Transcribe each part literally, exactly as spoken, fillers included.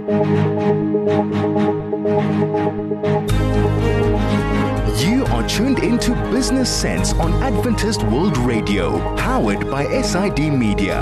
You are tuned into Business Sense on Adventist World Radio, powered by S I D Media.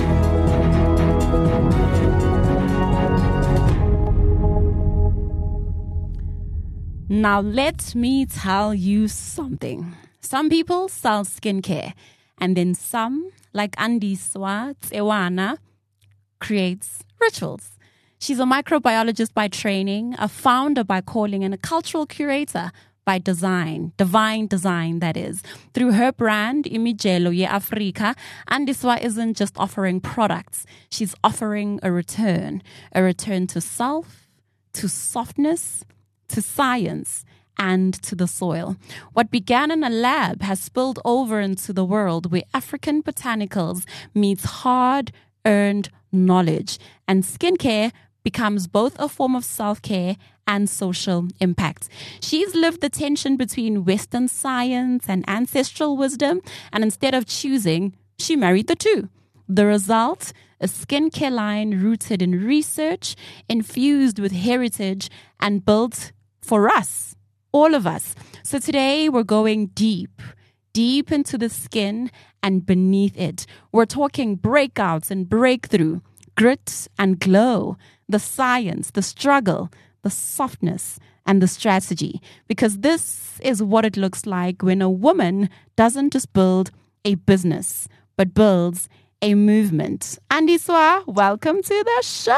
Now let me tell you something. Some people sell skincare, and then some, like Andiswa Tsewana, creates rituals. She's a microbiologist by training, a founder by calling, and a cultural curator by design, divine design, that is. Through her brand, Imijelo Ye Africa, Andiswa isn't just offering products. She's offering a return, a return to self, to softness, to science, and to the soil. What began in a lab has spilled over into the world where African botanicals meets hard-earned knowledge, and skincare becomes both a form of self-care and social impact. She's lived the tension between Western science and ancestral wisdom, and instead of choosing, she married the two. The result? A skincare line rooted in research, infused with heritage, and built for us, all of us. So today we're going deep, deep into the skin and beneath it. We're talking breakouts and breakthrough, grit and glow, the science, the struggle, the softness, and the strategy. Because this is what it looks like when a woman doesn't just build a business, but builds a movement. Andiswa, welcome to the show.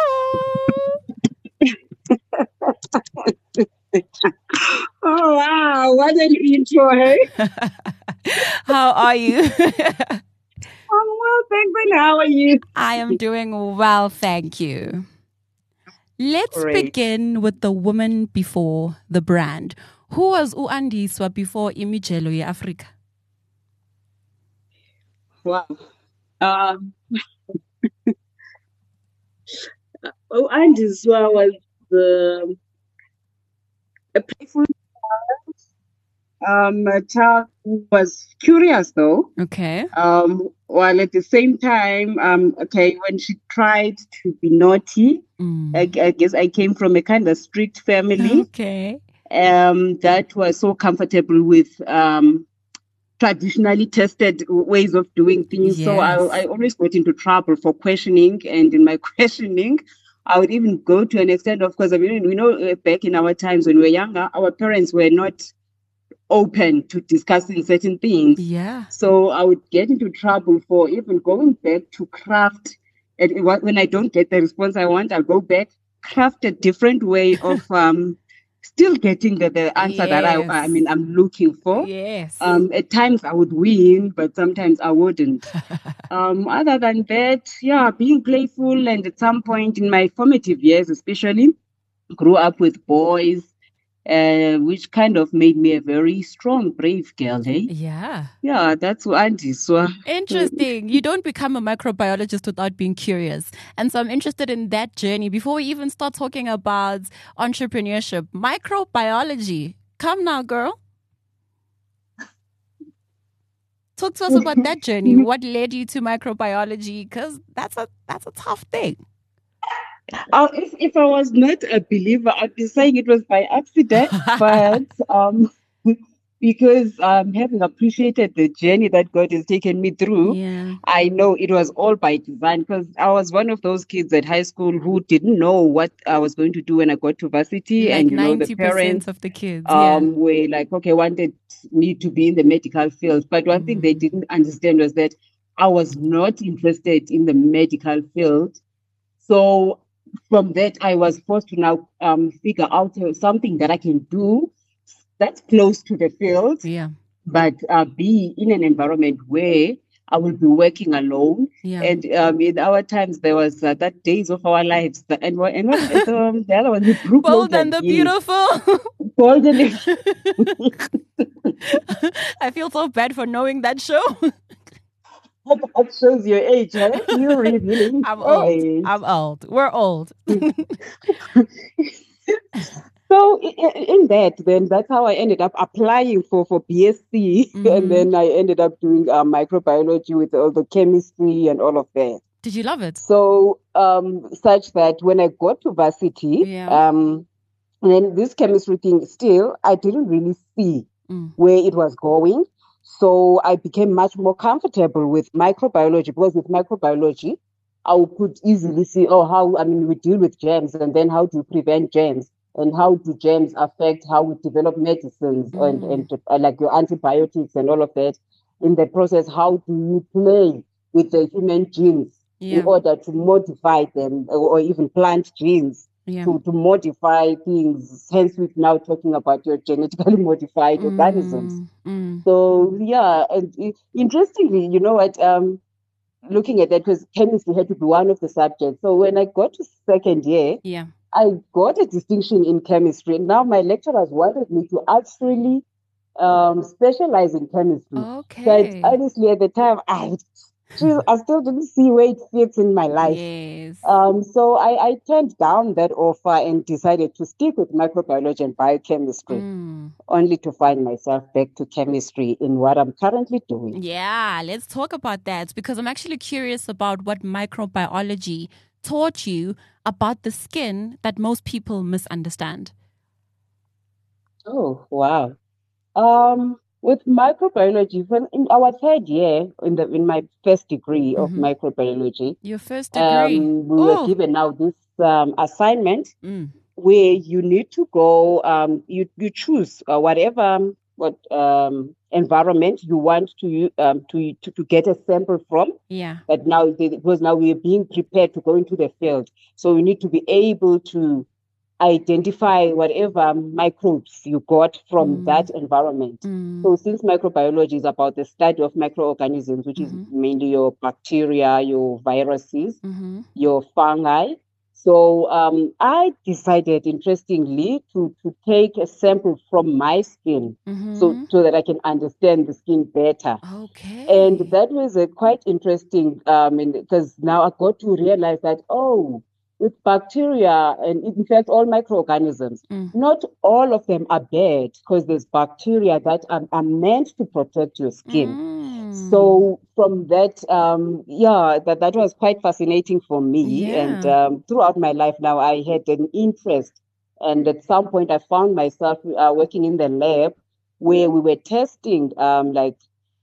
Oh, wow. What an intro, hey? How are you? I'm well, thanks. And how are you? I am doing well, thank you. Let's Great. begin with the woman before the brand. Who was uAndiswa before Imijelo Ye Africa? Wow. Um, oh, Andiswa was the a playful um, a child who was curious, though. Okay. Um, while at the same time, um, okay, when she tried to be naughty, Mm. I, I guess I came from a kind of strict family. Okay. Um, that was so comfortable with um, traditionally tested ways of doing things. So Yes. I, I always got into trouble for questioning, and in my questioning, I would even go to an extent of, course, I mean, we know uh, back in our times when we were younger, our parents were not open to discussing certain things. Yeah. So I would get into trouble for even going back to craft. And it wa- when I don't get the response I want, I'll go back, craft a different way of um, still getting the, the answer that I, Yes. I mean, I'm looking for. Yes. Um, at times I would win, but sometimes I wouldn't. Um, other than that, yeah, being playful, and at some point in my formative years, especially, grew up with boys, uh, which kind of made me a very strong, brave girl. Hey, Yeah. yeah, that's what Auntie. So Interesting. You don't become a microbiologist without being curious. And so I'm interested in that journey. Before we even start talking about entrepreneurship, microbiology. Come now, girl. Talk to us about that journey. What led you to microbiology? Because that's a that's a tough thing. uh, if if I was not a believer, I'd be saying it was by accident. But um, because um, having appreciated the journey that God has taken me through, Yeah. I know it was all by design, because I was one of those kids at high school who didn't know what I was going to do when I got to varsity. Like And, you know, the ninety percent parents of the kids. Yeah. um, were like, okay, wanted me to be in the medical field. But one thing they Mm. didn't understand was that I was not interested in the medical field. So from that, I was forced to now um, figure out uh, something that I can do that's close to the field, Yeah. but uh, be in an environment where I will be working alone. Yeah. And um, in our times, there was uh, that days of our lives. That, and what, and what um, the other one, the Brooke Bold Logan, and the yes. beautiful. Golden. I feel so bad for knowing that show. That shows your age, huh? You're revealing. I'm old. age. I'm old. We're old. So i- i- in that, then that's how I ended up applying for for B S c, Mhm. and then I ended up doing uh, microbiology with all the chemistry and all of that. Did you love it? So, um, such that when I got to varsity, Yeah. um, and then this chemistry thing, still, I didn't really see Mm. where it was going. So I became much more comfortable with microbiology, because with microbiology, I could easily see, oh, how, I mean, we deal with germs, and then how do you prevent germs? And how do germs affect how we develop medicines and, Mm. and uh, like your antibiotics and all of that? In the process, how do you play with the human genes in Yeah. order to modify them, or, or even plant genes Yeah. to, to modify things? Hence, we're now talking about your genetically modified organisms. Mm. Mm. So yeah, and i- interestingly, you know what? Um, looking at that, because chemistry had to be one of the subjects. So when I got to second year, Yeah. I got a distinction in chemistry. And now my lecturers wanted me to actually um, specialize in chemistry. But Okay. honestly, at the time, I, geez, I still didn't see where it fits in my life. Yes. Um, so I, I turned down that offer and decided to stick with microbiology and biochemistry, Mm. only to find myself back to chemistry in what I'm currently doing. Yeah, let's talk about that, because I'm actually curious about what microbiology taught you about the skin that most people misunderstand. Oh, wow. Um, with microbiology, when in our third year, in the in my first degree of Mm-hmm. microbiology, Your first degree. um, we were Oh. given now this um, assignment Mm. where you need to go. Um, you you choose uh, whatever um, what um, environment you want to u- um, to, to to get a sample from. Yeah. But now, because now we are being prepared to go into the field, so we need to be able to identify whatever microbes you got from Mm. that environment. Mm. So since microbiology is about the study of microorganisms, which is Mm-hmm. mainly your bacteria, your viruses, Mm-hmm. your fungi. So um, I decided, interestingly, to, to take a sample from my skin, so, Mm-hmm. so that I can understand the skin better. And Okay. that was a quite interesting, um, because now I got to realize that, oh, with bacteria and in fact all microorganisms, Mm. not all of them are bad, because there's bacteria that are, are meant to protect your skin. Mm. So from that, um, yeah, that, that was quite fascinating for me. And Yeah. um, throughout my life now, I had an interest. And at some point, I found myself uh, working in the lab where we were testing um, like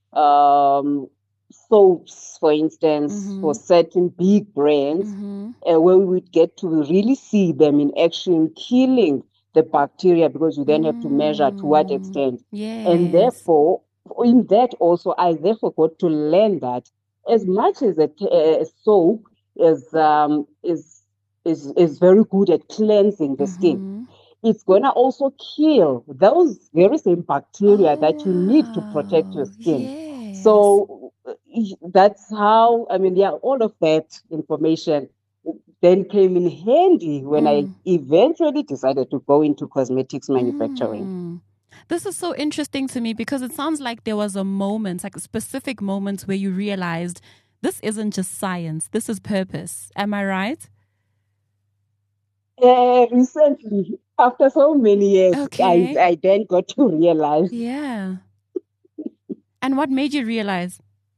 um, soaps, for instance, Mm-hmm. for certain big brands, Mm-hmm. uh, where we would get to really see them in action, killing the bacteria, because you then have to measure to what Mm. extent. And Yes. therefore, in that also, I therefore got to learn that as much as a, a soap is, um, is, is, is very good at cleansing the skin, Mm-hmm. it's going to also kill those very same bacteria Oh, that you need to protect your wow. skin. Yes. So uh, that's how, I mean, yeah, all of that information then came in handy when I Mm. eventually decided to go into cosmetics manufacturing. Mm. This is so interesting to me, because it sounds like there was a moment, like a specific moment, where you realized this isn't just science, this is purpose. Am I right? Uh, recently, after so many years, I, Okay. I then got to realize, Yeah. And what made you realize?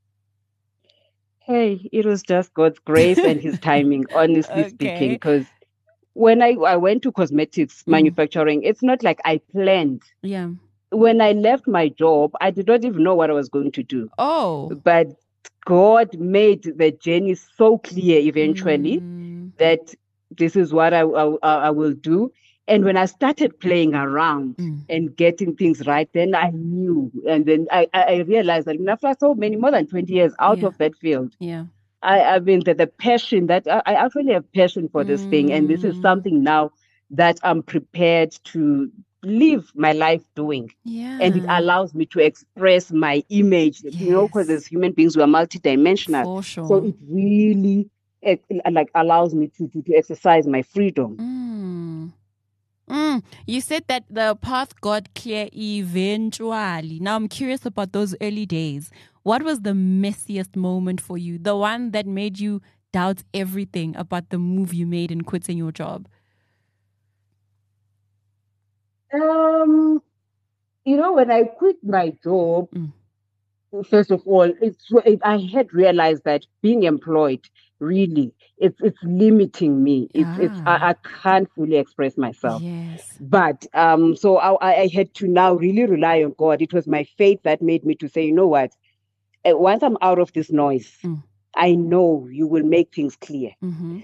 hey, it was just God's grace and His timing, honestly speaking. Okay. Because when I, I went to cosmetics Mm. manufacturing, it's not like I planned. Yeah. When I left my job, I did not even know what I was going to do. Oh. But God made the journey so clear eventually Mm. that this is what I, I, I will do. And when I started playing around Mm. and getting things right, then I knew. And then I, I I realized that after so many, more than twenty years out Yeah. of that field, Yeah. I, I mean, the, the passion that I, I actually have passion for this thing. And this is Mm. something now that I'm prepared to live my life doing. And it Yeah. allows me to express my image, you know, because Yes. as human beings, we are multidimensional. For So sure. it really it, like allows me to, to, to exercise my freedom. Mm. Mm. You said that the path got clear eventually. Now I'm curious about those early days. What was the messiest moment for you? The one that made you doubt everything about the move you made in quitting your job? Um, you know, when I quit my job, Mm. first of all, it's it, I had realized that being employed really it's it's limiting me. It's it's I, Ah, I can't fully express myself. yes. But um, so I, I I had to now really rely on God. It was my faith that made me to say, you know what? Uh, Once I'm out of this noise, Mm, I know you will make things clear. mm-hmm.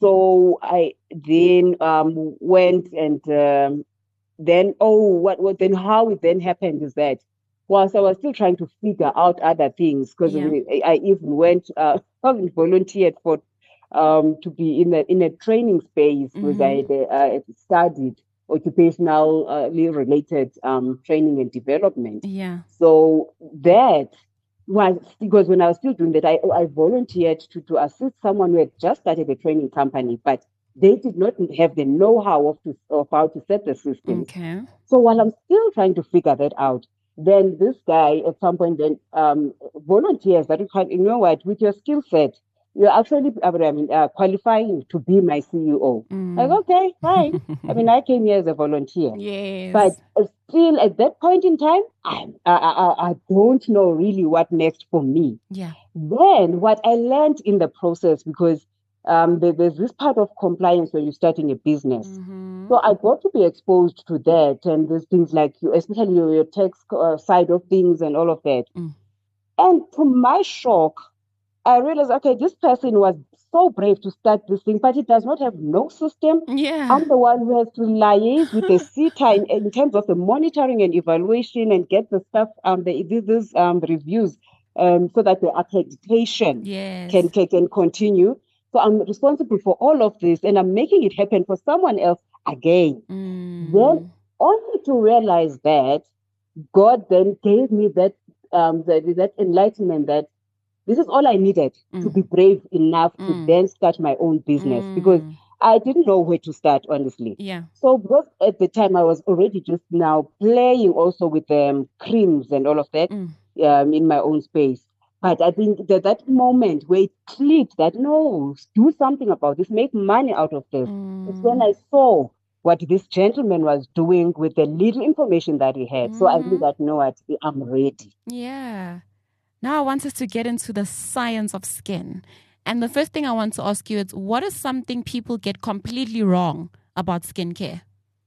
So I then um went and um, then oh what what then how it then happened is that whilst I was still trying to figure out other things because Yeah. I, I even went uh volunteered for um to be in a in a training space because Mm-hmm. I had, uh, I had studied occupational uh, related um training and development. Yeah. So that was because when I was still doing that, I I volunteered to to assist someone who had just started a training company, but they did not have the know-how of, to, of how to set the systems. Okay. So while I'm still trying to figure that out, then this guy at some point then um, volunteers that you can, you know what, with your skill set, you're actually I mean, uh, qualifying to be my C E O. Like, Mm. okay, fine. I mean, I came here as a volunteer. But Yes. uh, still, at that point in time, I, I, I, I don't know really what next for me. Yeah. Then, what I learned in the process, because um, there, there's this part of compliance when you're starting a business. Mm-hmm. So I got to be exposed to that, and there's things like, you, especially your, your tax uh, side of things and all of that. Mm. And to my shock, I realized, okay, this person was so brave to start this thing, but it does not have no system. Yeah. I'm the one who has to liaise with the CETA in, in terms of the monitoring and evaluation and get the stuff, um, the these um, reviews, um, so that the accreditation can, Yes. can can continue. So I'm responsible for all of this, and I'm making it happen for someone else again. Then Mm. only to realize that God then gave me that um, that, that enlightenment that this is all I needed to Mm. be brave enough to Mm. then start my own business because Mm. I didn't know where to start, honestly. Yeah. So, because at the time I was already just now playing also with um, creams and all of that Mm. um, in my own space. But I think that that moment where it clicked that no, do something about this, make money out of this. It's when Mm. I saw what this gentleman was doing with the little information that he had. So I knew Mm-hmm. that, no, what, I'm ready. Yeah. Now I want us to get into the science of skin. And the first thing I want to ask you is what is something people get completely wrong about skincare?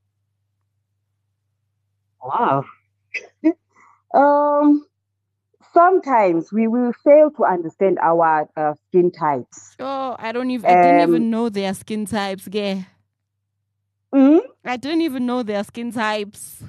Wow. Um, sometimes we will fail to understand our uh, skin types. Oh, I don't even I didn't Um, even know their skin types, yeah. mm? I didn't even know their skin types.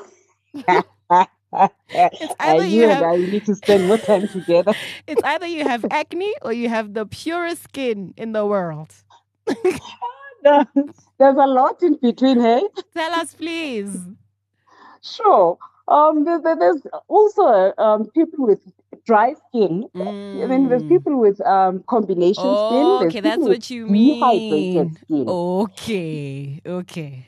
It's I either you knew have that we need to spend more time together. it's either you have acne or you have the purest skin in the world. There's a lot in between, hey? Tell us, please. Sure. Um, there, there- there's also um, people with dry skin. I mean, there's Mm. people with um, combination skin. There's Okay, people that's with what you dehydrated mean. skin. Okay, okay.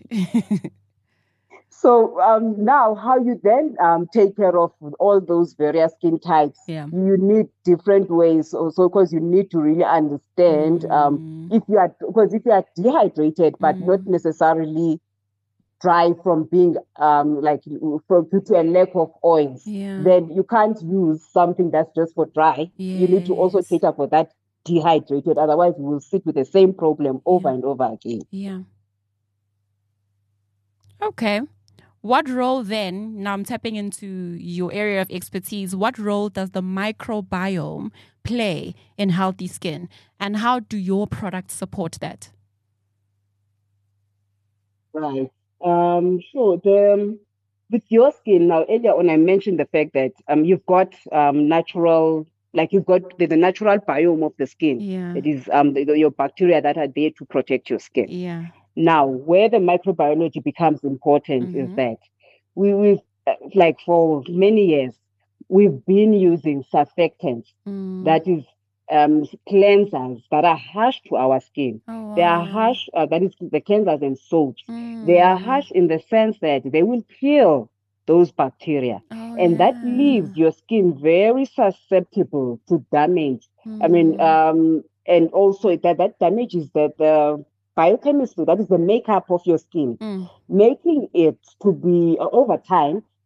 So um, now, how you then um, take care of all those various skin types? Yeah. You need different ways, also, because you need to really understand um, Mm. if you are because if you are dehydrated but Mm. not necessarily dry from being um, like from due to a lack of oils, Yeah. then you can't use something that's just for dry. You need to also Yes. cater for that dehydrated. Otherwise, we will sit with the same problem over Yeah. and over again. Yeah. Okay. What role then, now I'm tapping into your area of expertise, what role does the microbiome play in healthy skin? And how do your products support that? Right. Um, sure. The, um, with your skin now, earlier on, I mentioned the fact that um, you've got um, natural, like you've got the, the natural biome of the skin. Yeah. It is um, the, your bacteria that are there to protect your skin. Yeah. Now, where the microbiology becomes important is Mm-hmm. that we, we've, uh, like for many years, we've been using surfactants, Mm. that is um, cleansers that are harsh to our skin. Oh, They are wow. harsh, uh, that is the cleansers and soaps. Mm. They are harsh in the sense that they will kill those bacteria. Oh, And that yeah. leaves your skin very susceptible to damage. I mean, Mm. um, and also that, that damage is that the biochemistry, that is the makeup of your skin, Mm. making it to be uh, over time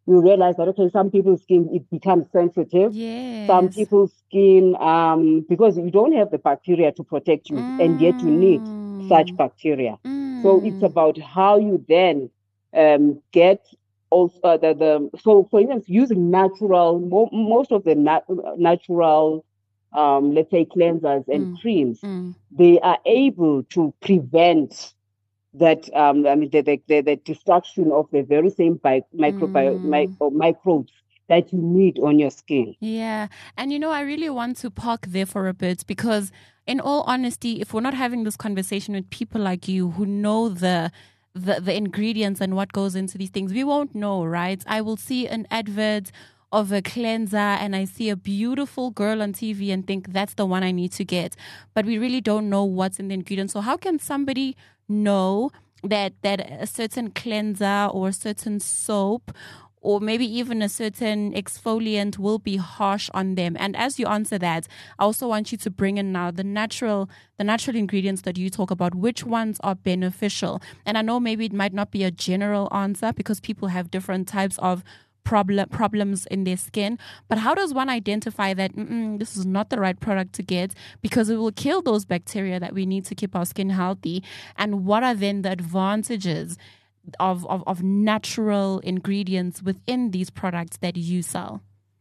you realize that, okay, some people's skin, it becomes sensitive. Yes. Some people's skin, um, because you don't have the bacteria to protect you, Mm. and yet you need such bacteria. Mm. So it's about how you then um, get also uh, the, the, so for instance, using natural, mo- most of the nat- natural, um, let's say cleansers and Mm. creams, Mm. they are able to prevent that um, I mean the, the, the, the destruction of the very same bi- microbi- mi- Mm. or microbes that you need on your skin. Yeah. And you know, I really want to park there for a bit because, in all honesty, if we're not having this conversation with people like you who know the the, the ingredients and what goes into these things, we won't know, right? I will see an advert of a cleanser and I see a beautiful girl on T V and think that's the one I need to get. But we really don't know what's in the ingredients. So how can somebody know that that a certain cleanser or a certain soap or maybe even a certain exfoliant will be harsh on them? And as you answer that, I also want you to bring in now the natural the natural ingredients that you talk about. Which ones are beneficial? And I know maybe it might not be a general answer because people have different types of problem problems in their skin, but how does one identify that this is not the right product to get because it will kill those bacteria that we need to keep our skin healthy? And what are then the advantages of, of, of natural ingredients within these products that you sell?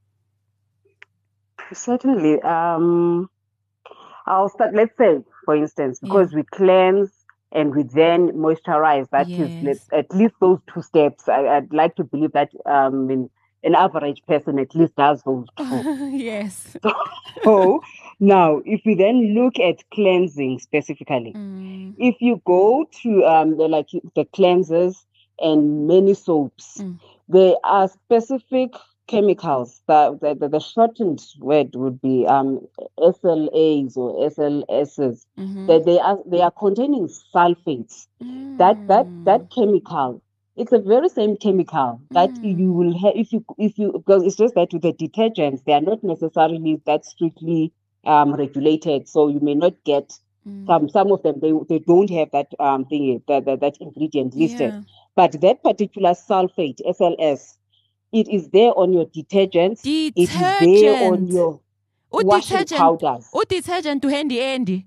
Certainly. Um, I'll start, let's say, for instance, because Yeah. we cleanse and we then moisturize, that is Yes. let, at least those two steps. I, I'd like to believe that um, in, an average person at least does those two. Yes. So now, if we then look at cleansing specifically, Mm. if you go to um, the, like the cleansers and many soaps, Mm. there are specific chemicals that the, the, the shortened word would be um, S L As or S L Ss, Mm-hmm. that they are they are containing sulfates. Mm. That that that chemical, it's a very same chemical that Mm. you will have if you if you because it's just that with the detergents they are not necessarily that strictly um, regulated, so you may not get Mm. some some of them they they don't have that um thing that that, that ingredient listed, Yeah. but that particular sulfate S L S, it is there on your detergents. It is there on Detergent. your Oh, washing detergent. powders. Oh, detergent to handy handy.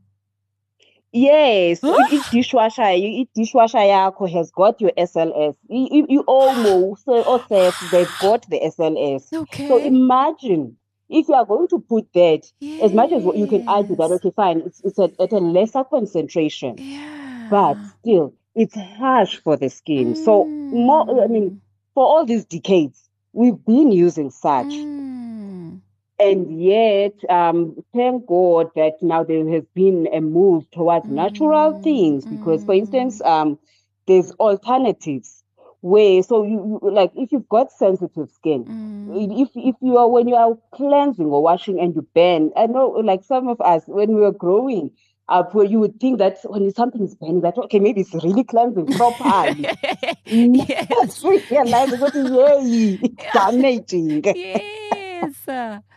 Yes, Huh? i- i-dishwasher, i-dishwasher yakho has got your S L S. You, you, you almost or safe, they've got the S L S. So Okay. imagine if you are going to put that, as much as what you can argue that, Yes. okay, fine, it's, it's a, at a lesser concentration, but Yeah. still, it's harsh for the skin. So more, I mean, Mm. for all these decades, we've been using such. Mm. And yet, um, thank God that now there has been a move towards natural Mm. things because, for instance, Mm. um, there's alternatives where, so you, you like if you've got sensitive skin, Mm. if if you are when you are cleansing or washing and you burn, I know like some of us when we were growing up, where you would think that when something is burning, that okay, maybe it's really cleansing properly. Yes. We realize that yay, it's damaging. Yes.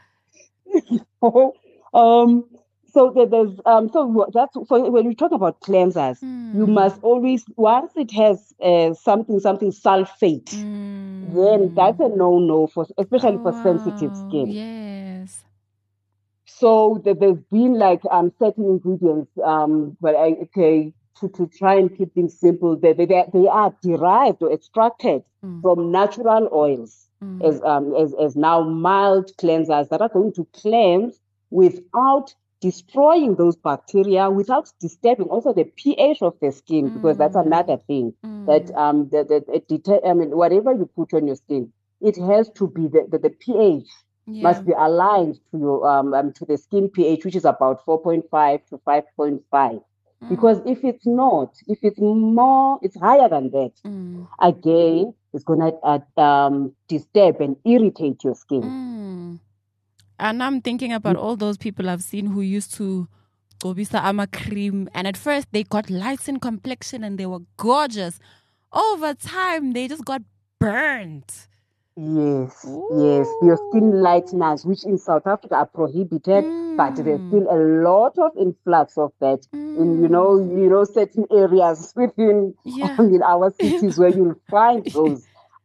um, so there- there's um, so that's for when you talk about cleansers, you Mm. must always once it has uh, something something sulfate, then that's Mm. a no-no for especially Oh, for sensitive wow. skin. Yes. So there, there's been like um certain ingredients um, but I okay to, to try and keep things simple. They they they they are derived or extracted Mm. from natural oils Mm. as um as as now mild cleansers that are going to cleanse without destroying those bacteria, without disturbing also the pH of the skin, because that's another Mm. thing that Mm. um that that it deter- I mean whatever you put on your skin, it has to be the the, the pH Yeah. must be aligned to your um, um to the skin pH, which is about four point five to five point five. Because Mm. if it's not, if it's more, it's higher than that, Mm. again, it's gonna uh, um disturb and irritate your skin. Mm. And I'm thinking about all those people I've seen who used to Obisa Ama cream, and at first they got light in complexion and they were gorgeous. Over time, they just got burnt. Yes, Ooh. yes, your skin lighteners, which in South Africa are prohibited, Mm. but there's still a lot of influx of that Mm. in you know you know certain areas within Yeah. in our cities where you'll find those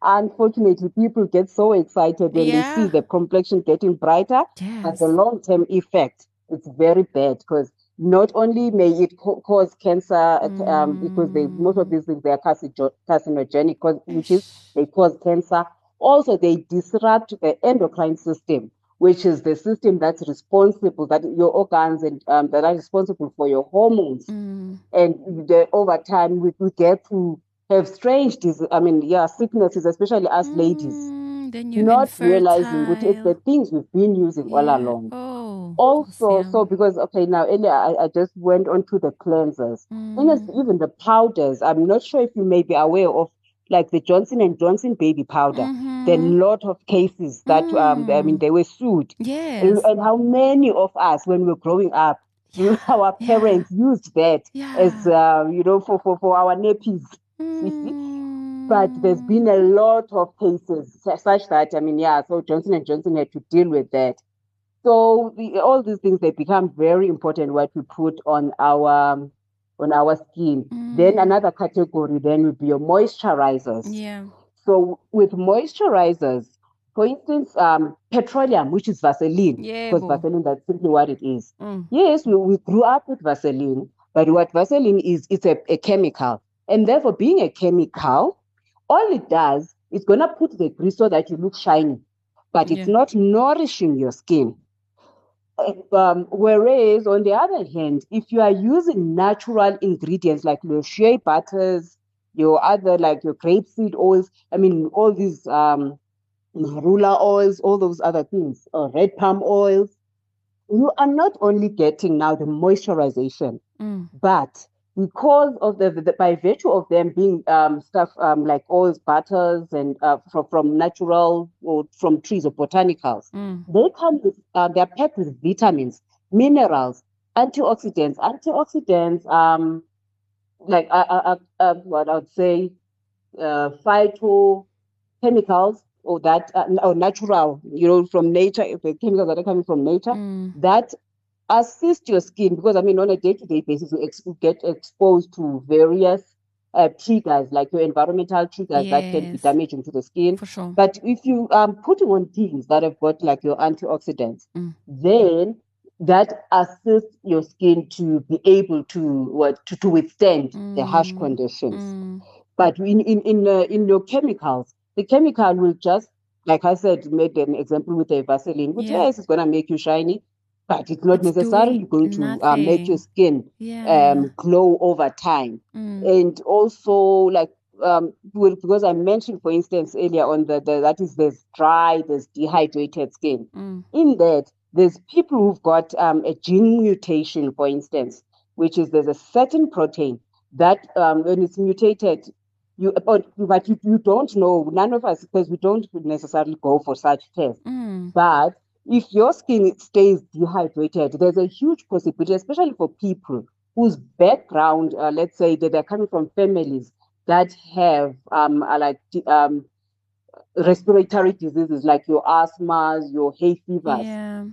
unfortunately, people get so excited when Yeah. they see the complexion getting brighter, but Yes. the long-term effect, it's very bad because not only may it co- cause cancer, um, because they, most of Mm. these things, they are carcino- carcinogenic, cause, which is Ish. they cause cancer. Also, they disrupt the endocrine system, which is the system that's responsible, that your organs and um, that are responsible for your hormones. Mm. And the, over time, we, we get to have strange disease. I mean, yeah, sicknesses, especially us ladies, Mm. Then you're not realizing which is the infertile. things we've been using all Yeah. along. Oh. Also, Nkosi so yami. because okay, now earlier I, I just went on to the cleansers. Honestly, Mm. even the powders. I'm not sure if you may be aware of like the Johnson and Johnson baby powder. There are a Mm-hmm. lot of cases that um I mean Mm. they were sued. And, Yes. and how many of us when we were growing up, Yeah. our Yeah. parents used that as Yeah. uh, you know for, for, for our nappies. But there's Mm. been a lot of cases su- such that I mean, yeah, so Johnson and Johnson had to deal with that. So the, all these things they become very important what we put on our on our skin. Then Mm. another category then would be your moisturizers. Yeah. So with moisturizers, for instance, um, petroleum, which is Vaseline, because Yebo. Vaseline that's simply what it is. Mm. Yes, we, we grew up with Vaseline, but what Vaseline is, it's a, a chemical, and therefore being a chemical, all it does is gonna put the grease so that you look shiny, but it's Yeah. not nourishing your skin. Um, whereas on the other hand, if you are using natural ingredients like your shea butters, your other like your grapeseed oils, I mean all these um marula oils, all those other things, or red palm oils, you are not only getting now the moisturization, Mm. but because of the, the by virtue of them being um, stuff um, like oils, butters, and uh, from, from natural or from trees or botanicals, Mm. they come with uh, they're packed with vitamins, minerals, antioxidants, antioxidants, um, like uh, uh, uh, uh, what I would say, uh, phytochemicals or that uh, or natural, you know, from nature, the chemicals that are coming from nature Mm. that assist your skin because I mean on a day-to-day basis you, ex- you get exposed to various uh, triggers like your environmental triggers that can be Yes. damaging to the skin. For sure. But if you um putting on things that have got like your antioxidants, Mm. then that assists your skin to be able to what to, to withstand the harsh Mm. conditions. Mm. But in in in, uh, in your chemicals, the chemical will just, like I said, made an example with a Vaseline, which Yeah. yes, is going to make you shiny, but it's not It's doing necessarily going to uh, make your nothing. skin Yeah. um, glow over time. Mm. And also, like um, well, because I mentioned, for instance, earlier on that the, that is there's dry, there's dehydrated skin. Mm. In that, there's people who've got um, a gene mutation, for instance, which is there's a certain protein that um, when it's mutated, you but, but you, you don't know, none of us, because we don't necessarily go for such tests. Mm. But if your skin stays dehydrated, there's a huge possibility, especially for people whose background, uh, let's say that they're coming from families that have um, uh, like um, respiratory diseases like your asthmas, your hay fevers. Yeah.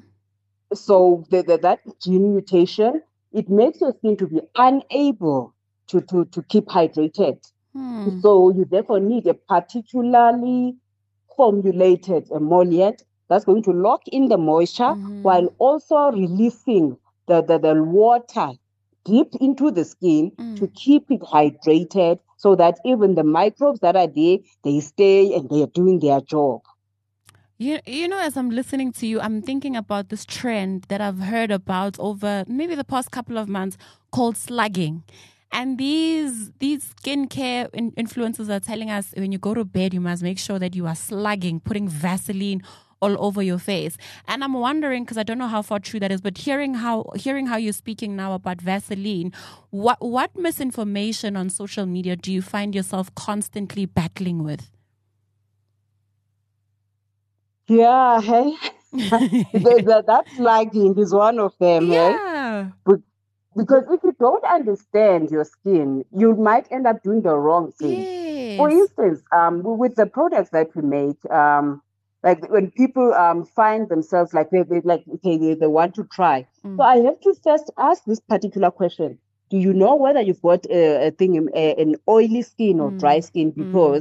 So the, the, that gene mutation, it makes your skin to be unable to, to, to keep hydrated. Hmm. So you therefore need a particularly formulated emollient that's going to lock in the moisture Mm-hmm. while also releasing the, the, the water deep into the skin Mm. to keep it hydrated so that even the microbes that are there, they stay and they are doing their job. You, you know, as I'm listening to you, I'm thinking about this trend that I've heard about over maybe the past couple of months called slugging. And these these skincare in- influencers are telling us when you go to bed, you must make sure that you are slugging, putting Vaseline all over your face. And I'm wondering, because I don't know how far true that is, but hearing how hearing how you're speaking now about Vaseline, what what misinformation on social media do you find yourself constantly battling with? Yeah, hey. the, the, that slugging is one of them, hey? Yeah. But because if you don't understand your skin, you might end up doing the wrong thing. For Yes. instance, um, with the products that we make, um, like when people um, find themselves like they, they like okay, they, they want to try. Mm. So I have to first ask this particular question: do you know whether you've got a, a thing, a, an oily skin or Mm. dry skin? Because Mm.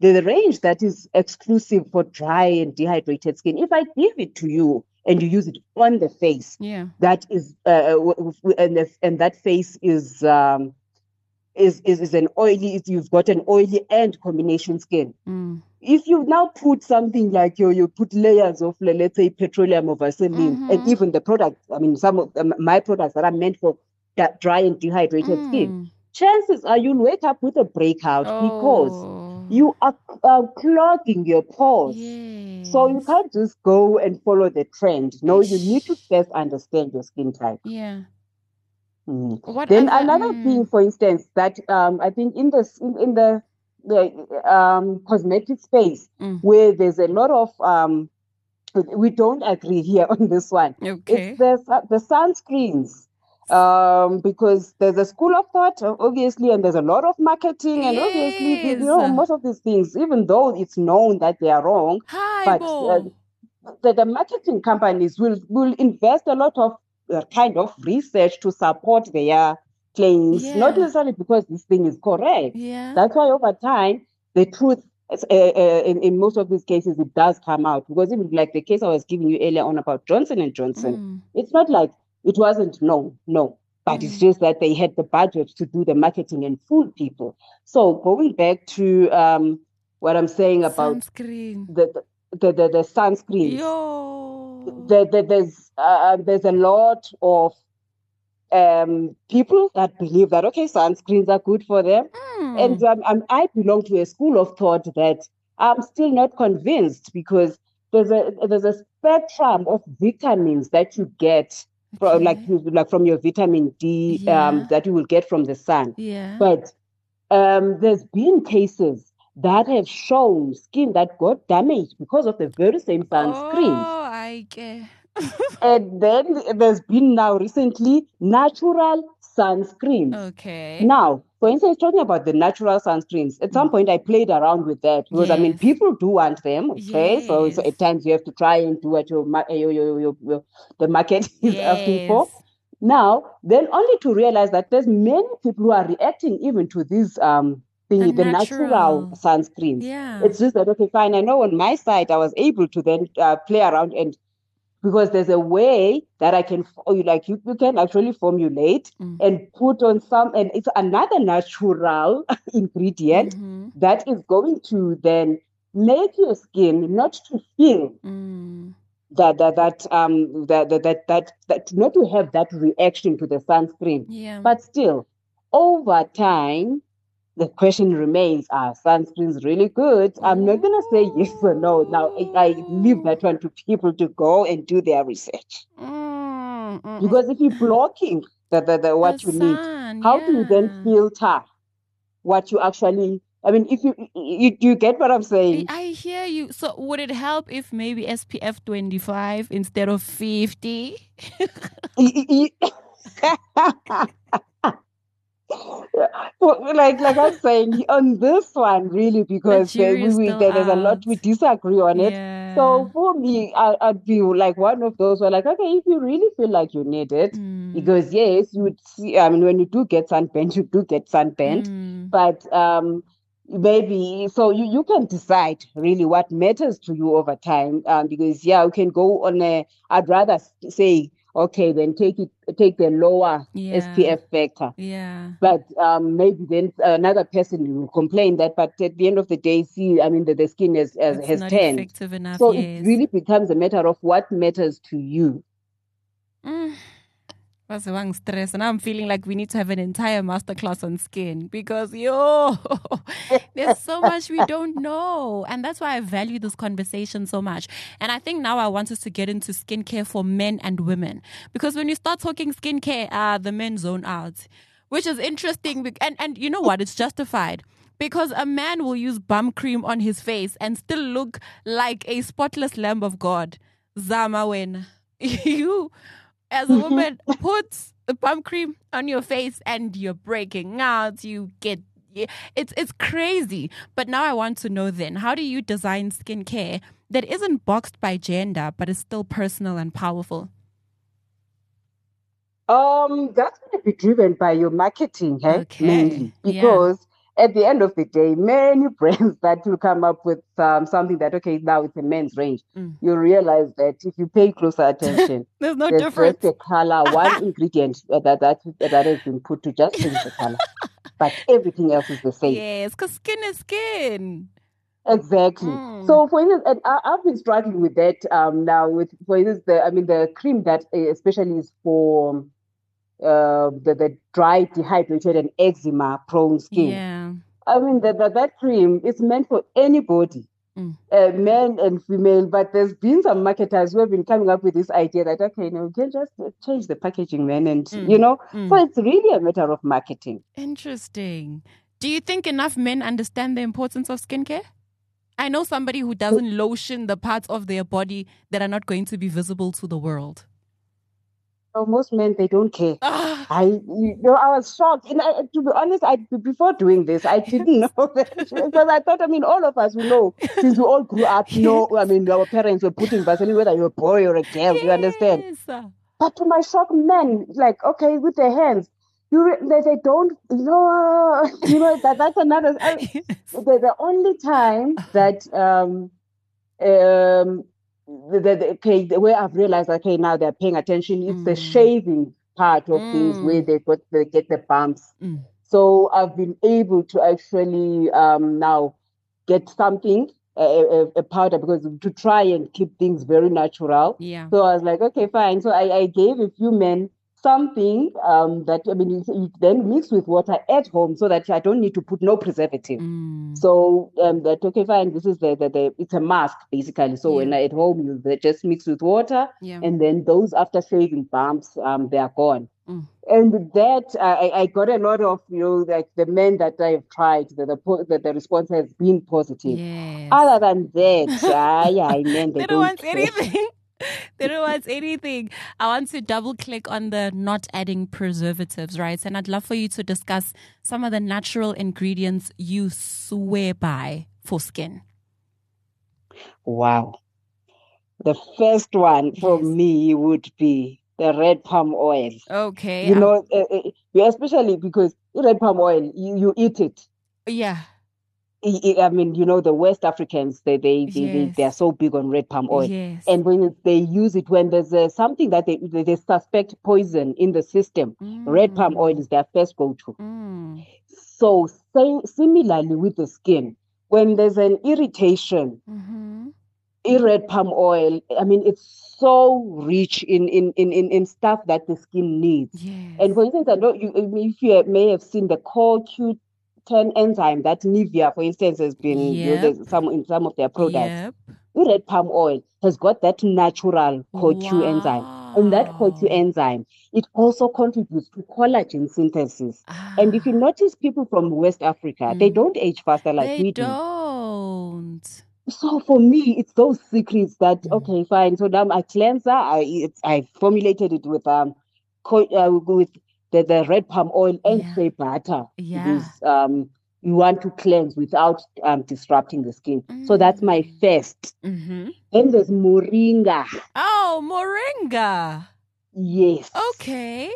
the range that is exclusive for dry and dehydrated skin, if I give it to you and you use it on the face, Yeah. that is, uh, w- w- and, the, and that face is, um, is, is, is an oily, is- you've got an oily and combination skin. Mm. If you now put something like you, you put layers of, le- let's say, petroleum or Vaseline, Mhm. and even the products, I mean, some of um, my products that are meant for that dry and dehydrated skin, Mm. chances are you'll wake up with a breakout because Oh. you are uh, clogging your pores. Yes. So you can't just go and follow the trend. No, you need to Ish. first understand your skin type. Yeah. Mm. What Then other? another Mm. thing, for instance, that um, I think in this in, in the the um, cosmetic space, Mm. where there's a lot of um, we don't agree here on this one. Okay. It's the su- the sunscreens. Um, because there's a school of thought, uh, obviously, and there's a lot of marketing, and obviously, the- you Yes. know, most of these things, even though it's known that they are wrong, Hi, but uh, Bo. the, the marketing companies will will invest a lot of uh, kind of research to support their claims, not Yeah. necessarily because this thing is correct. Yeah. That's why over time the truth, uh, uh, in, in most of these cases, it does come out. Because even like the case I was giving you earlier on about Johnson and Johnson, Mm. it's not like it wasn't known, no, but it's Mm. just that they had the budget to do the marketing and fool people. So going back to um, what I'm saying about Sunscreen. the the the, the sunscreens, Yo. there, there, there's uh, there's a lot of um, people that believe that okay, sunscreens are good for them, Mm. and um, um, I belong to a school of thought that I'm still not convinced because there's a there's a spectrum of vitamins that you get from like Okay. you- like from your vitamin D Yeah. um, that you will get from the sun, Yeah. but um, there's been cases that have shown skin that got damaged because of the very same sunscreens. Oh, I get. And then there's been now recently natural sunscreens. Okay. Now, for instance, talking about the natural sunscreens, at some Mm. point I played around with that because I mean, Yes. people do want them, okay? So, so Yes. at times you have to try and do what your, ma- your, your, your, your the market is asking for. Yes. Now, then only to realize that there's many people who are reacting even to these um The thingy, the natural natural. sunscreens. Yeah. It's just that okay, fine. I know on my side I was able to then uh, play around and because there's a way that I can like you, you can actually formulate Mm. and put on some, and it's another natural ingredient Mhm. that is going to then make your skin not to feel Mm. that that that um that that that that, that not to have that reaction to the sunscreen, Yeah. but still over time the question remains: are sunscreens really good? I'm not gonna say yes or no. Now I, I leave that one to people to go and do their research. Mm, mm, Because if you're blocking the, the, the what the you need, sun, how do you then yeah. filter what you actually? I mean, if you you, you get what I'm I, saying? I hear you. So would it help if maybe S P F twenty-five instead of fifty? Well, like like I'm saying on this one, really, The because there, jury we, is we, still there, there's a lot out. we disagree on it. Yeah. So for me, I, I'd be like one of those who are like, okay, if you really feel like you need it, Mm. because yes, you would see. I mean, when you do get sunburned, you do get sunburned, Mm. but um, maybe so you you can decide really what matters to you over time. Um, because yeah, you can go on a. I'd rather say okay, then take it take the lower Yeah. S P F factor. Yeah. But um, maybe then another person will complain that, but at the end of the day, see, I mean, the, the skin has, has, It's has not turned. effective enough. So Yes. it really becomes a matter of what matters to you. Mm. What's the wrong stress? And I'm feeling like we need to have an entire masterclass on skin because, yo, there's so much we don't know. And that's why I value this conversation so much. And I think now I want us to get into skincare for men and women. Because when you start talking skincare, uh, the men zone out, which is interesting. And, and you know what? It's justified. Because a man will use bum cream on his face and still look like a spotless lamb of God. Zama when you... as a woman, put the bum cream on your face and you're breaking out. You get it's it's crazy. But now I want to know then, how do you design skincare that isn't boxed by gender but is still personal and powerful? Um, that's going to be driven by your marketing, hey, Okay. mainly Yeah. because at the end of the day, many brands that will come up with um, something that, okay, now it's a men's range, Mm. you realize that if you pay closer attention, There's no there's difference. just a color, one ingredient that, that, that has been put to just change the color. But everything else is the same. Yes, because skin is skin. Exactly. Mm. So for instance, and I, I've been struggling with that um, now with, for instance, the, I mean, the cream that uh, especially is for uh, the, the dry, dehydrated, and eczema prone skin. Yeah. I mean, that that that cream is meant for anybody, Mm. uh, men and female. But there's been some marketers who have been coming up with this idea that, okay, no, we can just uh, change the packaging, man, and Mm. you know. Mm. So it's really a matter of marketing. Interesting. Do you think enough men understand the importance of skincare? I know somebody who doesn't lotion the parts of their body that are not going to be visible to the world. So most men, they don't care. Ah. I, you know, I was shocked. And I, to be honest, I before doing this, I didn't know that because I thought, I mean, all of us, we know, since we all grew up, know, I mean, our parents were putting Vaseline, whether you're a boy or a girl, Yes. you understand? But to my shock, men, like, okay, with their hands, you re- they, they don't, you know, you know that that's another. I, Yes. the, the only time that um um the, the, okay, the way I've realized, okay, now they're paying attention, it's Mm. the shaving part of things where Mm. they got they get the bumps. Mm. So I've been able to actually um now get something, a, a, a powder, because to try and keep things very natural. Yeah. So I was like, okay, fine. So I, I gave a few men something um that, I mean, you, you then mix with water at home so that I don't need to put no preservative. Mm. So um, that, okay, fine. This is the, the, the it's a mask basically. So when Yeah. I, at home, you they just mix with water, Yeah. and then those after shaving bumps, um, they are gone. Mm. And that I, I got a lot of, you know, like the men that I've tried, the the, po- the, the response has been positive. Yes. Other than that, ah, yeah, I mean, they, They don't don't want care. anything. They don't want anything. I want to double click on the not adding preservatives, right? And I'd love for you to discuss some of the natural ingredients you swear by for skin. Wow. The first one for Yes. me would be the red palm oil. Okay. You um, know, uh, uh, yeah, especially because red palm oil, you, you eat it. yeah. I I- I mean, you know, the West Africans, they they they, they, Yes. they are so big on red palm oil. Yes. And when they use it, when there's uh, something that they, they they suspect poison in the system, red palm oil Mm. is their first go-to. Mm. So same, similarly with the skin, when there's an irritation, Mm-hmm. in red palm oil, I mean, it's so rich in in in in, in stuff that the skin needs. Yes. And for instance, I know you, if you may have seen the core Q ten enzyme that Nivea, for instance, has been, you know, Yep. there's some in some of their products. Yep. The red palm oil has got that natural core Q enzyme. And that core Q Wow. enzyme, it also contributes to collagen synthesis. And if you Ah. notice, people from West Africa, they Mm. don't age faster like They we do. don't. So for me, it's those secrets that, Mm. okay, fine. So now my cleanser, I it's I formulated it with um co- uh, with the, the red palm oil and Yeah. shea butter, Yeah. because um you want to cleanse without um disrupting the skin. So that's my Mm. first. Mm-hmm. Then there's moringa. Oh, moringa. Yes. Okay.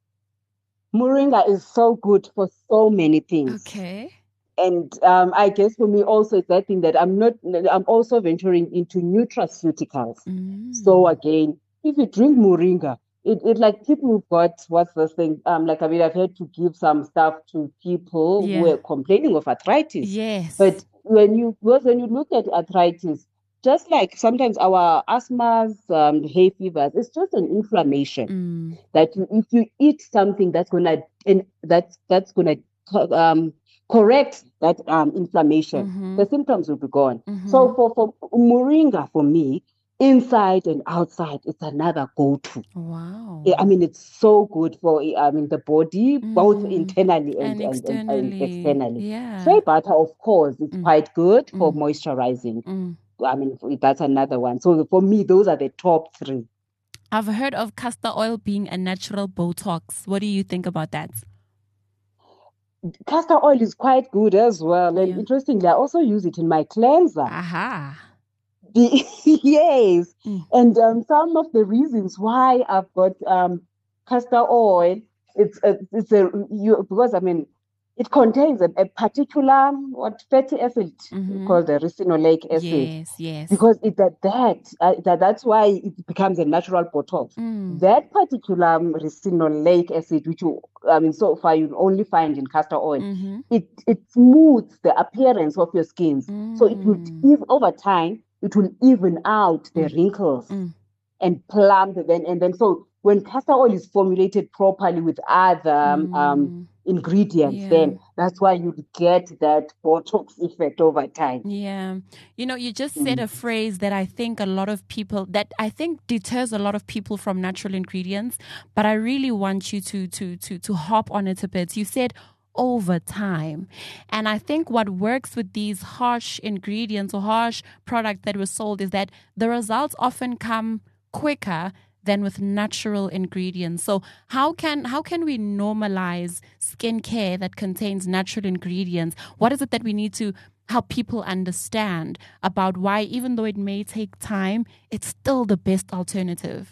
Moringa is so good for so many things. Okay. And um, I guess for me also it's that thing that I'm not, I'm also venturing into nutraceuticals. So Mm. again, if you drink moringa, it, it like people who've got, what's this thing? Um, like, I mean, I've had to give some stuff to people who Yeah. are complaining of arthritis. Yes. But when you, because when you look at arthritis, just like sometimes our asthmas, um, hay fevers, it's just an inflammation Mm. that you, if you eat something that's gonna, and that's that's gonna co- um correct that um inflammation, Mm-hmm. the symptoms will be gone. Mm-hmm. So for for moringa, for me, inside and outside, it's another go-to. Wow. Yeah, I mean, it's so good for, I mean, the body, both Mm. internally And and, and, and, and externally. externally. Yeah. Shea butter, of course, it's Mm. quite good for Mm. moisturizing. Mm. I mean, that's another one. So for me, those are the top three. I've heard of castor oil being a natural Botox. What do you think about that? Castor oil is quite good as well. And Yeah. interestingly, I also use it in my cleanser. Aha. The- yes. Mm. And um, some of the reasons why I've got um, castor oil, it's a, it's a you, because I mean, it contains a, a particular what fatty acid Mhm. called the ricinoleic acid. Yes, yes. Because it that that, uh, that that's why it becomes a natural Botox. Mm. That particular um, ricinoleic acid, which you I mean so far you only find in castor oil, Mhm. it it smooths the appearance of your skins. So it will Mm. if over time it will even out the wrinkles Mm. and plump then and then so when castor oil is formulated properly with other um, um, Mm. ingredients, Yeah. then that's why you get that Botox effect over time. Yeah. You know, you just said Mm. a phrase that I think a lot of people that I think deters a lot of people from natural ingredients, but I really want you to to to to hop on it a bit. You said over time. And I think what works with these harsh ingredients or harsh products that were sold is that the results often come quicker than with natural ingredients. So how can how can we normalize skincare that contains natural ingredients? What is it that we need to help people understand about why, even though it may take time, it's still the best alternative?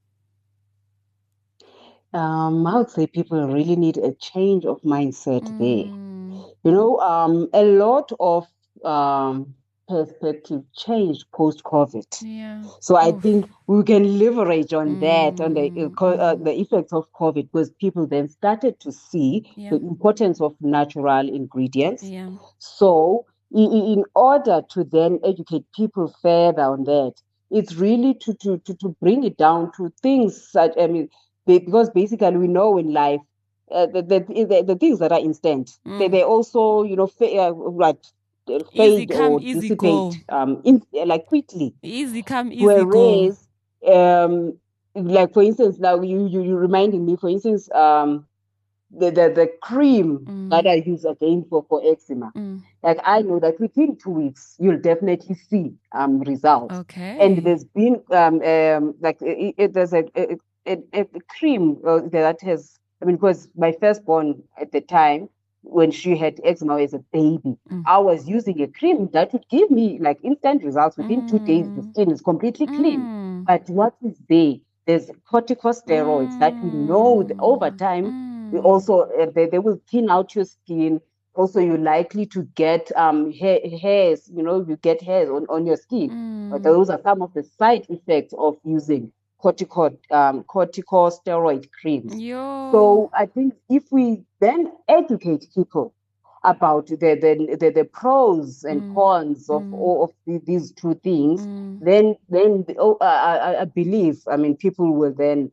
Um, I would say people really need a change of mindset there. Mm, You know, um, a lot of um, perspective changed post-COVID. yeah. So I think Oof. we can leverage on that, on the uh, Mm, co- uh, mm, the effects of COVID, because people then started to see yeah. the importance of natural ingredients. Yeah. So i- i- in order to then educate people further on that, it's really to to to, to bring it down to things such, I mean, they, because basically we know in life uh, the, the, the the things that are instant, they Mm. they also you know fa- uh, like uh, Easy fade come, or easy dissipate go. um in like quickly. Easy come, easy go. Whereas, um, like for instance, now you you you reminding me, for instance, um, the the, the cream that Mm, I use again for for eczema. mm. Like I know that within two weeks you'll definitely see um results. And Okay. there's been um um like it, it, there's a a, a, a cream uh, that has I mean because my firstborn at the time when she had eczema as a baby, Mm. I was using a cream that would give me like instant results within two days. The Mm, skin is completely clean. mm, But what is there? There's corticosteroids that we know that over mm, time we mm, also uh, they, they will thin out your skin. Also, you're likely to get um hair, hairs, you know, you get hairs on, on your skin. But mm. those are some of the side effects of using cortico, um, corticosteroid creams. Yo. So I think if we then educate people about the the, the, the pros and Mm, cons of mm, all of the, these two things, mm. then then oh, I, I- I believe, I mean, people will then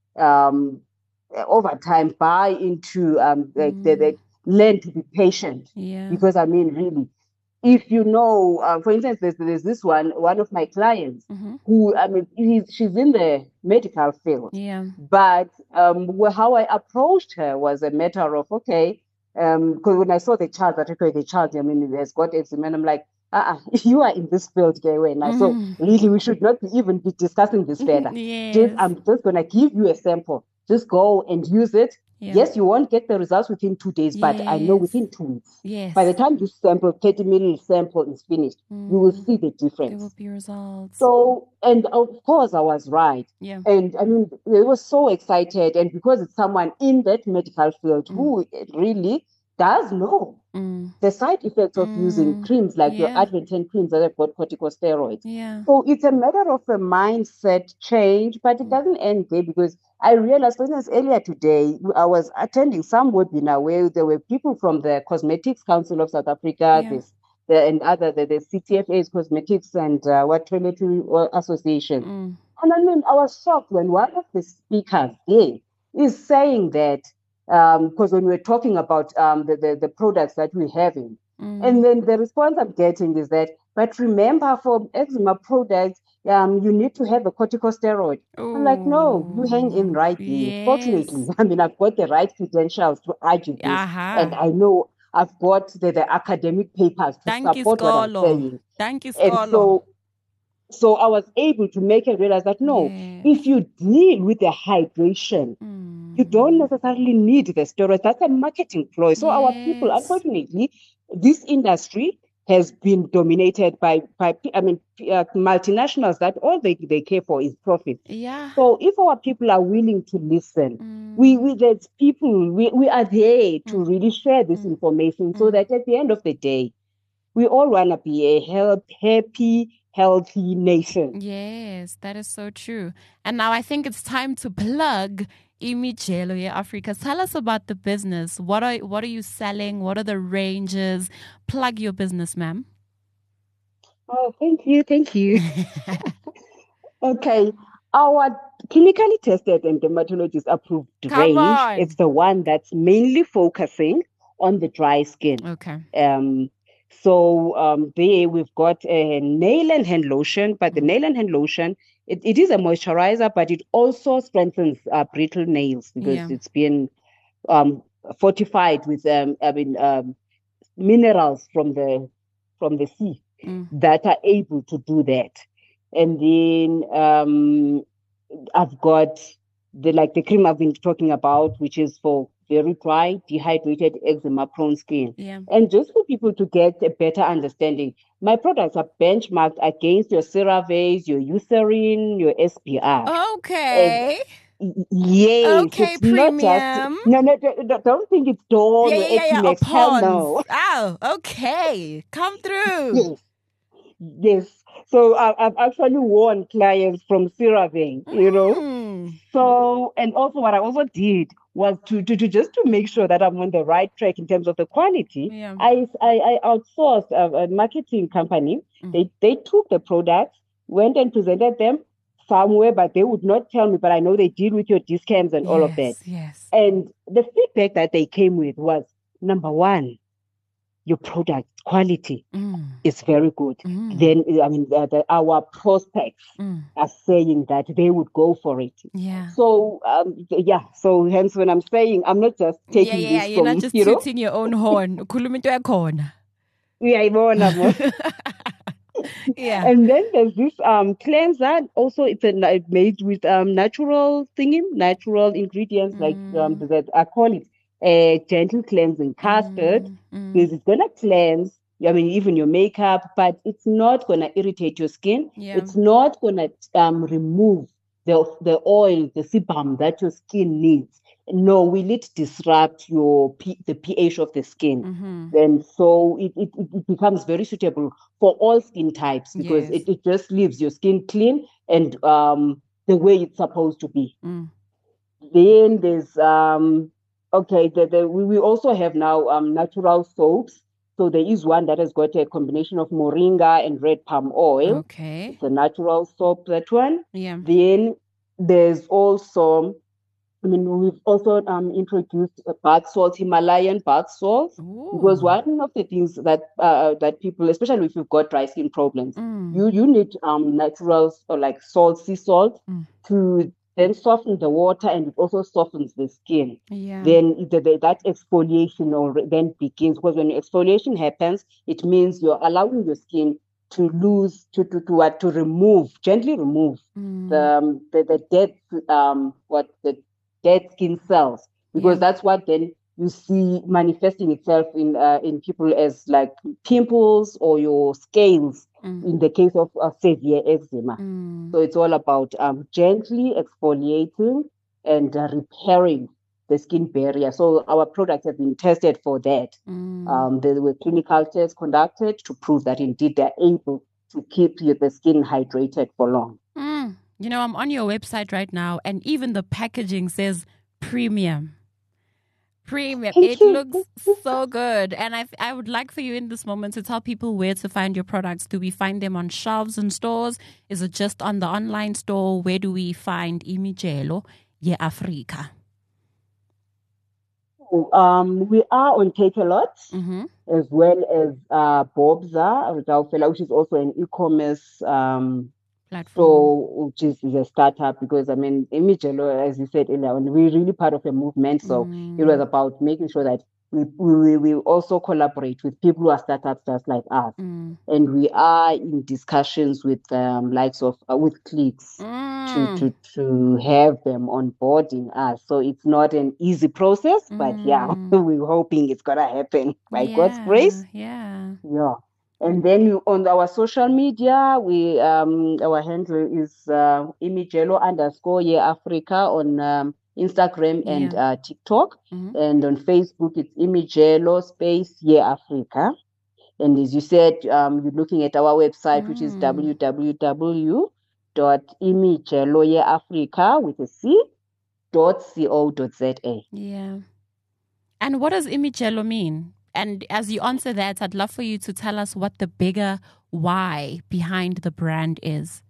um, over time buy into um, like they, they Mm. learn to be patient. Yeah. Because I mean, really, if you know, uh, for instance, there's, there's this one, one of my clients Mm-hmm. who, I mean, he's, she's in the medical field, Yeah. but um, wh- how I approached her was a matter of, okay, um, because when I saw the child, that okay, the child, I mean, has got eczema, and I'm like, uh-uh, you are in this field, Gay now. So Mm. really, we should not be even be discussing this further. Just, Yes. I'm just gonna give you a sample. Just go and use it. Yeah. Yes, you won't get the results within two days, but I know Yes. within two weeks. Yes. By the time this sample, thirty minute sample is finished, you will Mm. see the There difference. will be results. So, and of course, I was right. Yeah. And I mean, they were so excited. And because it's someone in that medical field Mm. who really does know Mm. the side effects of using Mm. creams like your Yeah. Advent creams that have got corticosteroids. Yeah. So it's a matter of a mindset change, but it Mm. doesn't end there because I realized, for instance, earlier today, I was attending some webinar where there were people from the Cosmetics Council of South Africa, Yeah. this, the, and other, the, the C T F A's Cosmetics and uh, what Toiletry Association. Mm. And I mean, I was shocked when one of the speakers there is saying that, because um, when we're talking about um, the, the, the products that we're having, Mm. and then the response I'm getting is that, but remember for eczema products, um, you need to have a corticosteroid. I'm like, no, you hang in Oh, right there. yes. Fortunately, I mean, I've got the right credentials to argue this, and Aha. I know I've got the, the academic papers to Thank you, support what I'm Skolo. saying. Thank you, And Skolo. so so I was able to make her realize that no, Yes. if you deal with the hydration, you don't Mm. necessarily need the steroids. That's a marketing ploy. So our people, Yes. unfortunately, this industry has been dominated by, by I mean, uh, multinationals that all they, they care for is profit. Yeah. So if our people are willing to listen, Mm. we, we there's people, we, we are there to Mm. really share this Mm. information so Mm. that at the end of the day, we all want to be a health, happy, healthy nation. Yes, that is so true. And now I think it's time to plug Imijelo yeah, Africa. Tell us about the business. What are what are you selling? What are the ranges? Plug your business, ma'am. Oh, thank you, thank you. Okay, our clinically tested and dermatologist approved Come range on. is the one that's mainly focusing on the dry skin. Okay. Um, so um, there we've got a nail and hand lotion, but the Mm. nail and hand lotion, it, it is a moisturizer, but it also strengthens uh, brittle nails because Yeah. it's been um, fortified with um, I mean um, minerals from the from the sea Mm. that are able to do that. And then um, I've got the like the cream I've been talking about, which is for very dry, dehydrated, eczema-prone skin. Yeah. And just for people to get a better understanding, my products are benchmarked against your CeraVe, your Eucerin, your S P R. Okay. And yes, Okay, it's not just premium. no, no. Don't don't think it's Dawn Yeah, or yeah, yeah, yeah. Epinex. Hell no. Opons. Oh, okay. Come through. Yes, yes. So I, I've actually won clients from CeraVe, you know. Mm. So, and also what I also did was to, to, to just to make sure that I'm on the right track in terms of the quality. Yeah. I, I, I outsourced a, a marketing company. Mm. They, they took the products, went and presented them somewhere, but they would not tell me, but I know they deal with your discounts and all of that. Yes, yes. And the feedback that they came with was, number one, your product quality Mm. is very good. Mm. Then, I mean, the, the, our prospects Mm. are saying that they would go for it. Yeah. So, um, yeah, so hence when I'm saying, I'm not just Yeah, taking yeah, yeah. this You're from, not just you know, tooting your own horn. Ukhuluma into yakhona. yeah, Ivona. Yeah. And then there's this um cleanser. Also, it's a, na- made with um natural thingy, natural ingredients like um Mm. that I call it a gentle cleansing custard Mm. Mm. because it's gonna cleanse. I mean, even your makeup, but it's not gonna irritate your skin. Yeah. It's not gonna um remove the the oil, the sebum that your skin needs. No, will it disrupt your P, the pH of the skin? Mm-hmm. And so it, it, it becomes very suitable for all skin types because Yes. it, it just leaves your skin clean and um, the way it's supposed to be. Mm. Then there's, um, okay, the, the, we, we also have now um, natural soaps. So there is one that has got a combination of moringa and red palm oil. Okay. It's a natural soap, that one. Yeah. Then there's also, I mean, we've also um, introduced a bath salt, Himalayan bath salts, Ooh. because one of the things that uh, that people, especially if you've got dry skin problems, Mm. you you need um natural or like salt, sea salt, Mm. to then soften the water, and it also softens the skin. Yeah. Then the, the, that exfoliation or then begins, because when exfoliation happens, it means you're allowing your skin to lose to to to what to remove gently remove Mm. the um, the, the dead um what the dead skin cells, because Yeah. that's what then you see manifesting itself in uh, in people as like pimples or your scales Mm. in the case of uh, severe eczema. Mm. So it's all about um, gently exfoliating and uh, repairing the skin barrier. So our products have been tested for that. Mm. Um, there were clinical tests conducted to prove that indeed they're able to keep you, the skin hydrated for long. Mm. You know, I'm on your website right now, and even the packaging says premium. Premium. Thank It you. looks so good. And I I would like for you in this moment to tell people where to find your products. Do we find them on shelves and stores? Is it just on the online store? Where do we find Imijelo Ye Africa? Um, we are on Takealot, Mm-hmm. as well as uh, Bobza, Ritaufela, which is also an e-commerce um, Platform. store, which is, is a startup. Because I mean, Imijelo, as you said earlier, on, we're really part of a movement. So Mm. it was about making sure that we we we also collaborate with people who are startups just like us, Mm. and we are in discussions with um, likes of uh, with Clicks. To, Mm. to to have them onboarding us. So it's not an easy process, but yeah, Mm. we're hoping it's gonna happen by God's Yeah, grace. yeah. Yeah. And then you, on our social media, we um, our handle is uh, Imijelo underscore Ye Africa on um, Instagram and Yeah. uh, TikTok. Mhm. And on Facebook, it's Imijelo space Ye Africa. And as you said, um, you're looking at our website, which is Mm. w w w dot imijeloyeafrica with a C dot co dot za. Yeah. And what does Imijelo mean? And as you answer that, I'd love for you to tell us what the bigger why behind the brand is.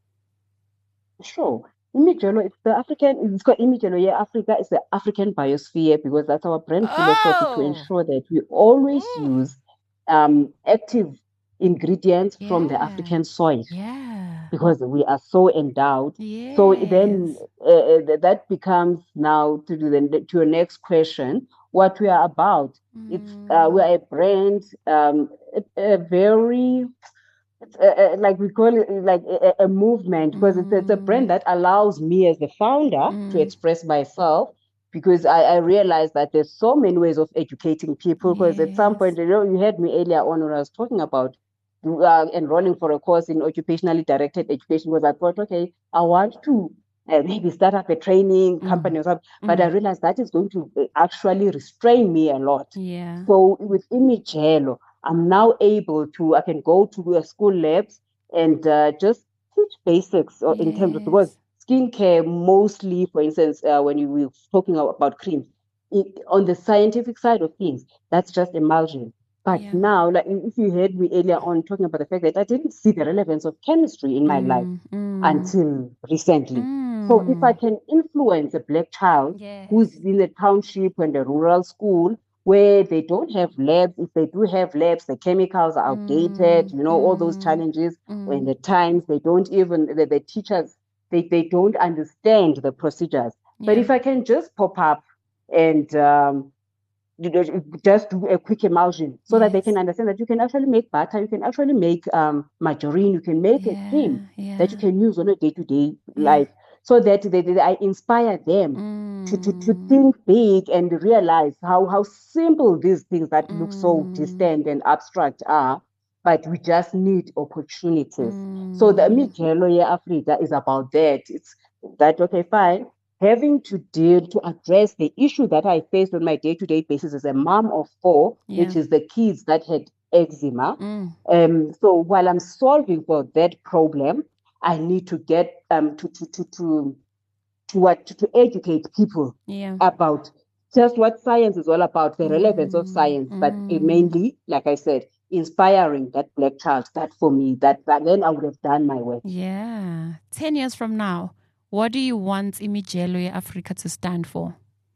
Sure. Imijelo, it's the African, it's called Imijelo Ye Africa, it's the African biosphere because that's our brand philosophy to Oh, ensure that we always Ooh. use um, active ingredients from the Yeah. African soil Yeah. because we are so endowed. Yes. So then uh, uh, that becomes now to do the, to your next question, what we are about. It's uh, we are a brand, um, a, a very it's a, a, like we call it like a, a movement because it's, it's a brand that allows me as the founder Mm. to express myself because I, I realize that there's so many ways of educating people because at some point, Yes. you know, you heard me earlier on when I was talking about uh, enrolling for a course in occupationally directed education because I thought, okay, I want to uh, maybe start up a training company or something, but I realized that is going to uh, actually restrain me a lot. Yeah. So with Imijelo, I'm now able to, I can go to a school labs and uh, just teach basics uh, in terms of, because skincare mostly, for instance, uh, when you were talking about creams, it, on the scientific side of things, that's just emulsion. But Yeah. now, like if you heard me earlier on talking about the fact that I didn't see the relevance of chemistry in my life Mm. until recently. Mm. So if I can influence a black child Yes. who's in a township and a rural school where they don't have labs, if they do have labs, the chemicals are outdated, you know, all those challenges. When the times they don't even, the, the teachers, they, they don't understand the procedures. But Yeah. if I can just pop up and um, you know, just do a quick emulsion so that they can Yes. understand that you can actually make butter, you can actually make um, margarine, you can make a cream Yeah. that you Yeah. can use on a day-to-day Yeah. life so that they, they, I inspire them to, to, to think big and realize how, how simple these things that look so distant and abstract are, but we just need opportunities. So the Imijelo Ye Africa is about that. It's that, okay, fine. Having to deal to address the issue that I faced on my day-to-day basis as a mom of four, Yeah. which is the kids that had eczema. Mm. Um, so while I'm solving for that problem, I need to get um to to to to to what to, to educate people Yeah. about just what science is all about, the relevance of science, but it mainly, like I said, inspiring that black child. That for me, that, that then I would have done my work. Yeah. Ten years from now, what do you want Imijelo Ye Africa to stand for?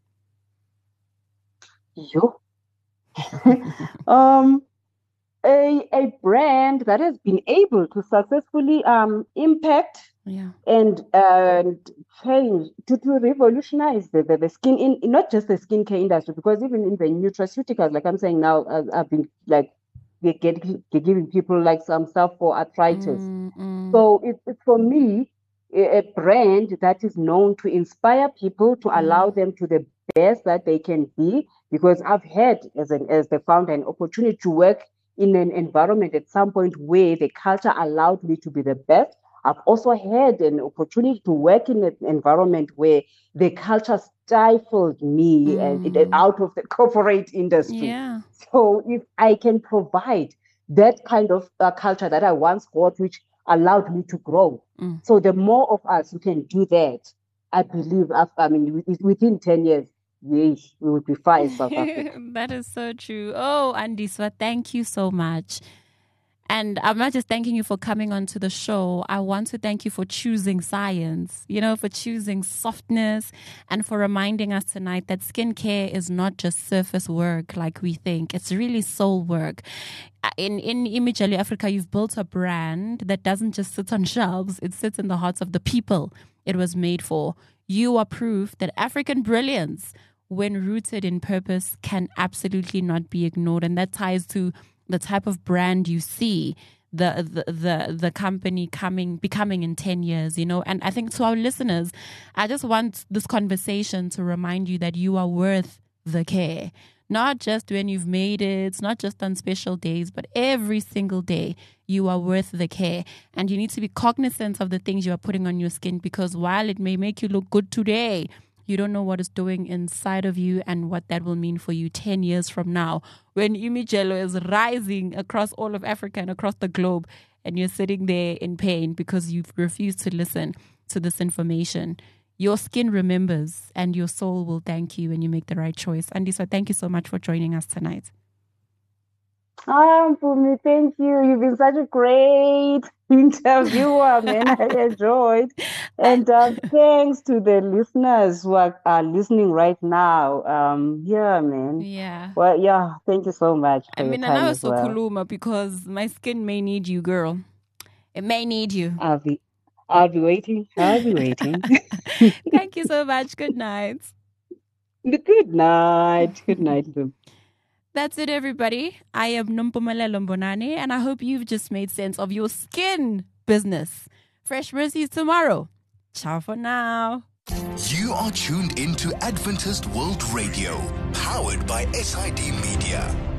Yo. um, a, a brand that has been able to successfully um, impact Yeah. and and change to, to revolutionize the, the, the skin in, in not just the skincare industry, because even in the nutraceuticals, like I'm saying now, uh, I've been like they get they're giving people like some stuff for arthritis. Mm-mm. So it, it's for me a, a brand that is known to inspire people to allow them to the best that they can be. Because I've had as an as the founder an opportunity to work in an environment at some point where the culture allowed me to be the best. I've also had an opportunity to work in an environment where the culture stifled me and it, out of the corporate industry. Yeah. So if I can provide that kind of uh, culture that I once got, which allowed me to grow. Mm. So the more of us who can do that, I believe, I mean, within ten years, yes, we will be fine in South Africa. That is so true. Oh, Andiswa, thank you so much. And I'm not just thanking you for coming onto the show. I want to thank you for choosing science, you know, for choosing softness and for reminding us tonight that skincare is not just surface work like we think. It's really soul work. In, in Imijelo Ye Africa, you've built a brand that doesn't just sit on shelves. It sits in the hearts of the people it was made for. You are proof that African brilliance, when rooted in purpose, can absolutely not be ignored. And that ties to the type of brand you see the, the the the company coming becoming in ten years, you know. And I think to our listeners, I just want this conversation to remind you that you are worth the care. Not just when you've made it, it's not just on special days, but every single day you are worth the care. And you need to be cognizant of the things you are putting on your skin, because while it may make you look good today, you don't know what it's doing inside of you and what that will mean for you ten years from now. When Imijelo is rising across all of Africa and across the globe, and you're sitting there in pain because you've refused to listen to this information, your skin remembers and your soul will thank you when you make the right choice. Andiswa, thank you so much for joining us tonight. Um, Pumi, thank you. You've been such a great interviewer, man. I enjoyed. And uh, thanks to the listeners who are, are listening right now. Um, yeah, man. Yeah. Well, yeah, thank you so much for I mean, your I time know as it's so well. kuluma because my skin may need you, girl. It may need you. I'll be, I'll be waiting. I'll be waiting. Thank you so much. Good night. Good night. Good night, Lou. That's it, everybody. I am Nompumelelo Mbonani, and I hope you've just made sense of your skin business. Fresh Mercies tomorrow. Ciao for now. You are tuned into Adventist World Radio, powered by S I D Media.